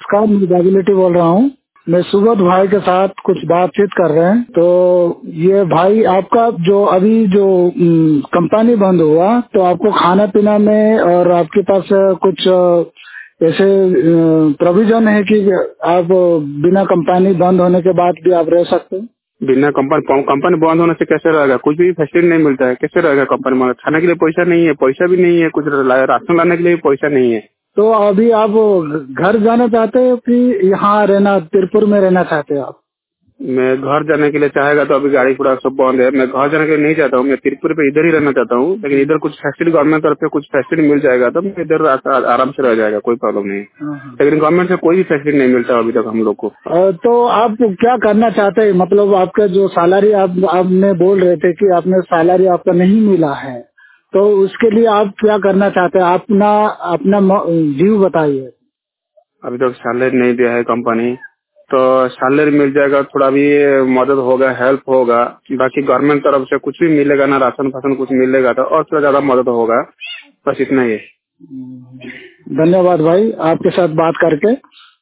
नमस्कार, मैं मोबिलिटी बोल रहा हूँ। मैं सुबोध भाई के साथ कुछ बातचीत कर रहे हैं। तो ये भाई आपका जो अभी जो कंपनी बंद हुआ, तो आपको खाना पीना में और आपके पास कुछ ऐसे प्रोविजन है कि आप बिना कंपनी बंद होने के बाद भी आप रह सकते हैं? बिना कंपनी बंद होने से कैसे रहेगा? कुछ भी फैसिलिटी नहीं मिलता है, कैसे रहेगा कंपनी बंद? खाने के लिए पैसा नहीं है, पैसा भी नहीं है, कुछ राशन लाने के लिए भी पैसा नहीं है। तो अभी आप घर जाना चाहते हो कि यहाँ रहना, तिरपुर में रहना चाहते हो आप? मैं घर जाने के लिए चाहेगा तो अभी गाड़ी घोड़ा सब बंद है। मैं घर जाने के लिए नहीं चाहता हूँ, मैं तिरपुर पे इधर ही रहना चाहता हूँ। लेकिन इधर कुछ फैसिलिटी गवर्नमेंट तरफ से कुछ फैसिलिटी मिल जाएगा तो मैं इधर आराम से रह जाएगा, कोई प्रॉब्लम नहीं। लेकिन गवर्नमेंट से कोई भी फैसिलिटी नहीं मिलता अभी तक हम लोग को। तो आप क्या करना चाहते हैं? मतलब आपका जो सैलरी आपने बोल रहे थे कि आपने सैलरी आपका नहीं मिला है, तो उसके लिए आप क्या करना चाहते हैं? अपना अपना व्यू बताइए। अभी तक सैलरी नहीं दिया है कंपनी, तो सैलरी मिल जाएगा, थोड़ा भी मदद होगा, हेल्प होगा। बाकी गवर्नमेंट तरफ से कुछ भी मिलेगा ना, राशन फाशन कुछ मिलेगा तो और थोड़ा ज्यादा मदद होगा। बस इतना ही है। धन्यवाद भाई, आपके साथ बात करके